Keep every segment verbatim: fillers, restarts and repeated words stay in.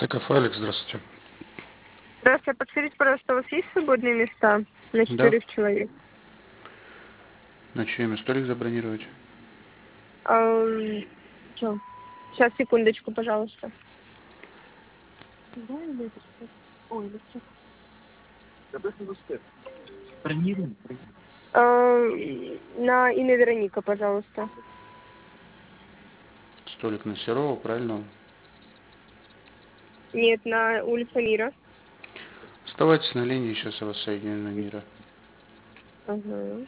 Стеков Алекс, здравствуйте. Здравствуйте, подскажите, пожалуйста, у вас есть свободные места на Да. четырех человек? На чье имя столик забронировать? А, чё? Сейчас, секундочку, пожалуйста. А, на имя Вероника, пожалуйста. Столик на Серова, правильно? Нет, на улице Мира. Оставайтесь на линии, сейчас я вас соединю на Мира. Ага.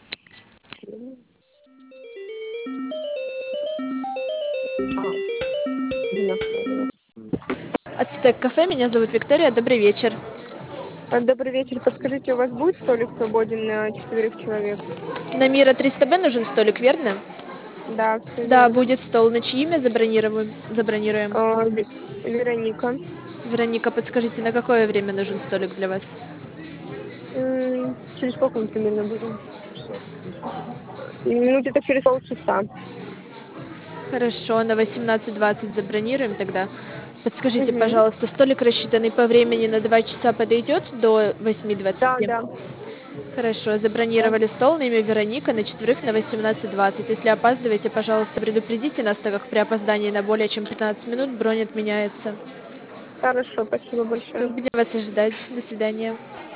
Ацтек кафе, меня зовут Виктория, добрый вечер. А, Добрый вечер, подскажите, у вас будет столик свободен на четверых человек? На Мира триста бэ нужен столик, верно? Да, все Да, верно. будет стол. На чьи имя забронируем? Забронируем. А, Ве- Вероника. Вероника, подскажите, на какое время нужен столик для вас? М, Через сколько мы примерно будем? Ну, где-то через полчаса. Хорошо, на восемнадцать двадцать забронируем тогда. Подскажите, Угу. пожалуйста, столик, рассчитанный по времени на два часа, подойдет до восьми Да, двадцати? да, Хорошо, да. забронировали стол на имя Вероника на четверых на восемнадцать двадцать. Если опаздываете, пожалуйста, предупредите нас, так как при опоздании на более чем пятнадцать минут бронь отменяется. Хорошо, спасибо большое. Будем вас ожидать. До свидания.